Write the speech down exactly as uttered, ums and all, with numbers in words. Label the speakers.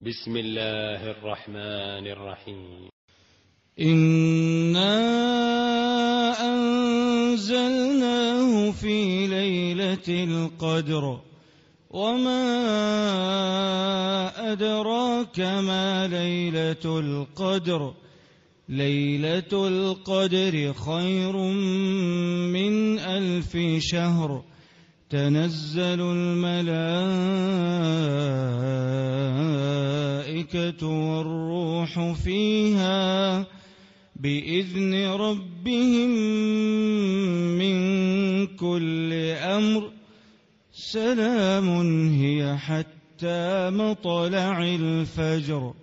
Speaker 1: بسم الله الرحمن الرحيم.
Speaker 2: إنا أنزلناه في ليلة القدر وما أدراك ما ليلة القدر ليلة القدر خير من ألف شهر تنزل الملائكة والروح فيها بإذن ربهم من كل أمر سلام هي حتى مطلع الفجر.